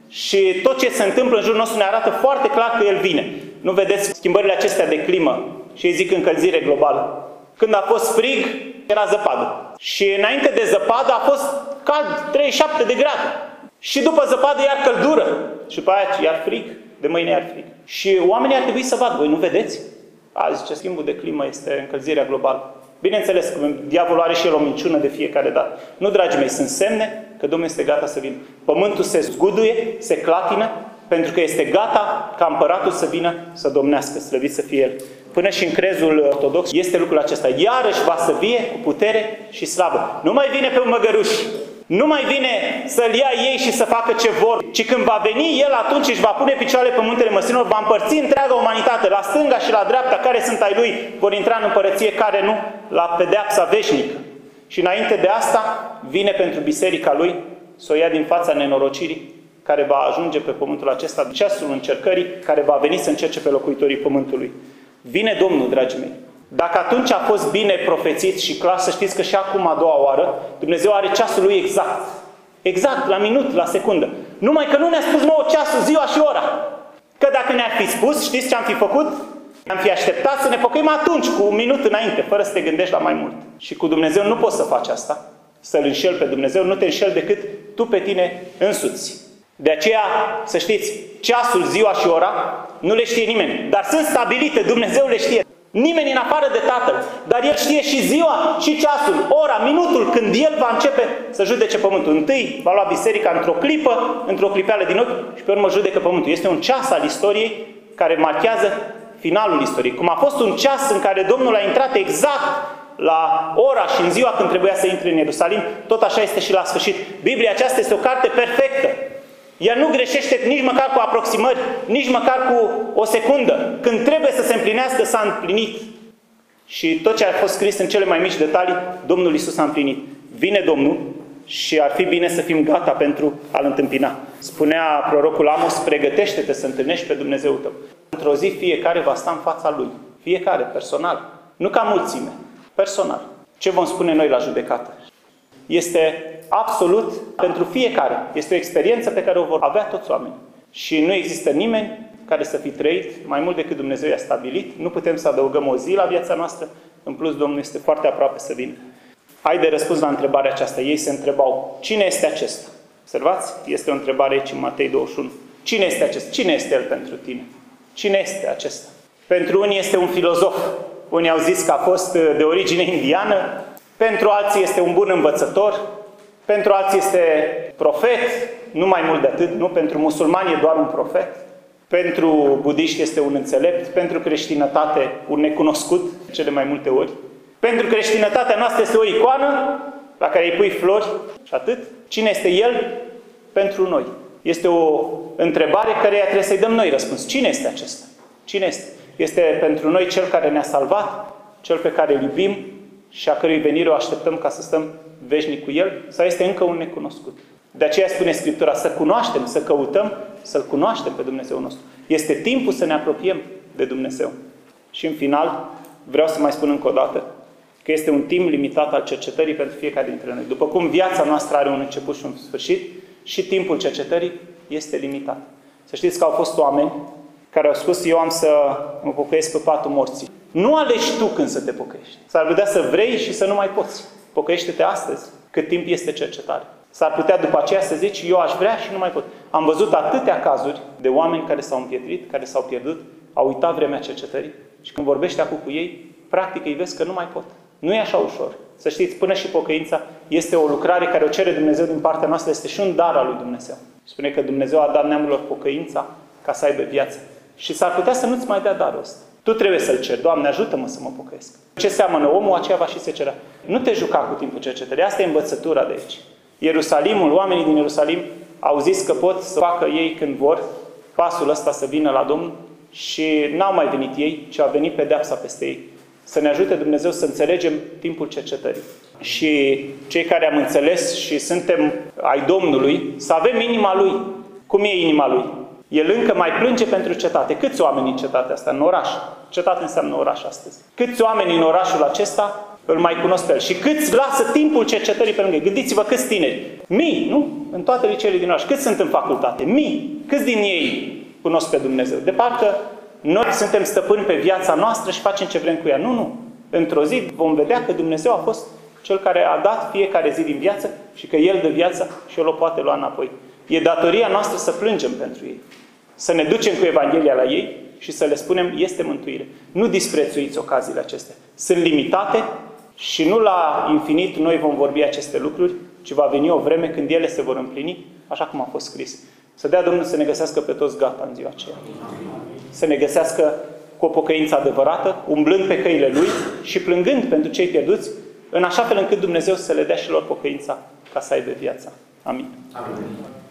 Și tot ce se întâmplă în jurul nostru ne arată foarte clar că El vine. Nu vedeți schimbările acestea de climă și ei zic încălzire globală. Când a fost frig, era zăpadă. Și înainte de zăpadă a fost cald, 37 de grade. Și după zăpadă iar căldură. Și după aia iar frig. De mâine iar frig. Și oamenii ar trebui să vadă. Voi nu vedeți? Zice, schimbul de climă este încălzirea globală. Bineînțeles că diavolul are și el o minciună de fiecare dată. Nu, dragii mei, sunt semne că Domnul este gata să vină. Pământul se zguduie, se clatină, pentru că este gata ca împăratul să vină să domnească, slăvit să fie El. Până și în crezul ortodox este lucrul acesta. Iarăși va să vie cu putere și slavă. Nu mai vine pe un măgăruș. Nu mai vine să-l ia ei și să facă ce vor, ci când va veni El, atunci își va pune picioarele pe muntele măslinilor, va împărți întreaga umanitate, la stânga și la dreapta, care sunt ai Lui, vor intra în împărăție, care nu, la pedeapsa veșnică. Și înainte de asta, vine pentru biserica Lui să o ia din fața nenorocirii, care va ajunge pe pământul acesta, ceasul încercării, care va veni să încerce pe locuitorii pământului. Vine Domnul, dragii mei. Dacă atunci a fost bine profețit și clar, să știți că și acum a doua oară, Dumnezeu are ceasul Lui exact. Exact, la minut, la secundă. Numai că nu ne-a spus nouă ceasul, ziua și ora. Că dacă ne-ar fi spus, știți ce am fi făcut? Am fi așteptat să ne pocăim atunci, cu un minut înainte, fără să te gândești la mai mult. Și cu Dumnezeu nu poți să faci asta. Să-L înșeli pe Dumnezeu, nu te înșeli decât tu pe tine însuți. De aceea, să știți, ceasul, ziua și ora nu le știe nimeni. Dar sunt stabilite, Dumnezeu le știe. Nimeni în afară de Tatăl. Dar El știe și ziua, și ceasul, ora, minutul, când El va începe să judece pământul. Întâi va lua biserica într-o clipă, într-o clipeală din ochi și pe urmă judecă pământul. Este un ceas al istoriei care marchează finalul istoriei. Cum a fost un ceas în care Domnul a intrat exact la ora și în ziua când trebuia să intre în Ierusalim, tot așa este și la sfârșit. Biblia aceasta este o carte perfectă. Ea nu greșește nici măcar cu aproximări, nici măcar cu o secundă. Când trebuie să se împlinească, s-a împlinit. Și tot ce a fost scris în cele mai mici detalii, Domnul Iisus a împlinit. Vine Domnul și ar fi bine să fim gata pentru a-L întâmpina. Spunea prorocul Amos, pregătește-te să întâlnești pe Dumnezeul tău. Într-o zi fiecare va sta în fața Lui. Fiecare, personal. Nu ca mulțime, personal. Ce vom spune noi la judecată? Este absolut pentru fiecare. Este o experiență pe care o vor avea toți oamenii. Și nu există nimeni care să fi trăit mai mult decât Dumnezeu i-a stabilit. Nu putem să adăugăm o zi la viața noastră. În plus, Domnul este foarte aproape să vină. Hai de răspuns la întrebarea aceasta. Ei se întrebau, cine este acesta? Observați? Este o întrebare aici în Matei 21. Cine este acesta? Cine este El pentru tine? Cine este acesta? Pentru unii este un filozof. Unii au zis că a fost de origine indiană. Pentru alții este un bun învățător. Pentru alții este profet. Nu mai mult de atât. Nu? Pentru musulmani e doar un profet. Pentru budiști este un înțelept. Pentru creștinătate un necunoscut, cele mai multe ori. Pentru creștinătatea noastră este o icoană la care îi pui flori și atât. Cine este El pentru noi? Este o întrebare care trebuie să-i dăm noi răspuns. Cine este acesta? Cine este? Este pentru noi Cel care ne-a salvat, Cel pe care îl iubim și a cărui venire o așteptăm ca să stăm veșnic cu El? Sau este încă un necunoscut? De aceea spune Scriptura să cunoaștem, să căutăm, să-L cunoaștem pe Dumnezeu nostru. Este timpul să ne apropiem de Dumnezeu. Și în final, vreau să mai spun încă o dată că este un timp limitat al cercetării pentru fiecare dintre noi. După cum viața noastră are un început și un sfârșit, și timpul cercetării este limitat. Să știți că au fost oameni care au spus, eu am să mă pocăiesc pe patul morții. Nu alegi tu când să te pocăiești. S-ar putea să vrei și să nu mai poți. Pocăiește-te astăzi, cât timp este cercetare. S-ar putea după aceea să zici, eu aș vrea și nu mai pot. Am văzut atâtea cazuri de oameni care s-au împietrit, care s-au pierdut, au uitat vremea cercetării și când vorbești acum cu ei, practic îi vezi că nu mai pot. Nu e așa ușor. Să știți, până și pocăința este o lucrare care o cere Dumnezeu din partea noastră, este și un dar al lui Dumnezeu. Spune că Dumnezeu a dat neamurilor pocăința ca să aibă viață. Și s-ar putea să nu-ți mai dea darul ăsta. Tu trebuie să-L ceri. Doamne, ajută-mă să mă pocăiesc. Ce seamănă omul, aceea va și secera. Nu te juca cu timpul cercetării. Asta e învățătura de aici. Ierusalimul, oamenii din Ierusalim au zis că pot să facă ei când vor pasul ăsta să vină la Domnul și n-au mai venit ei, ci a venit pedeapsa peste ei. Să ne ajute Dumnezeu să înțelegem timpul cercetării. Și cei care am înțeles și suntem ai Domnului, să avem inima Lui. Cum e inima Lui? El încă mai plânge pentru cetate. Câți oameni în cetatea asta? În oraș. Cetate înseamnă oraș astăzi. Câți oameni în orașul acesta îl mai cunosc pe el? Și câți lasă timpul cercetării pe lângă ei? Gândiți-vă câți tineri. Mii, nu? În toate liceele din oraș. Câți sunt în facultate? Mii. Câți din ei cunosc pe Dumnezeu? De parcă noi suntem stăpâni pe viața noastră și facem ce vrem cu ea. Nu. Într-o zi vom vedea că Dumnezeu a fost Cel care a dat fiecare zi din viață și că El dă viața și El o poate lua înapoi. E datoria noastră să plângem pentru ei. Să ne ducem cu Evanghelia la ei și să le spunem, este mântuire. Nu disprețuiți ocaziile acestea. Sunt limitate și nu la infinit noi vom vorbi aceste lucruri, ci va veni o vreme când ele se vor împlini, așa cum a fost scris. Să dea Domnul să ne găsească pe toți gata în ziua aceea. Să ne găsească cu o pocăință adevărată, umblând pe căile Lui și plângând pentru cei pierduți, în așa fel încât Dumnezeu să le dea și lor pocăința ca să aibă viața. Amin. Amin.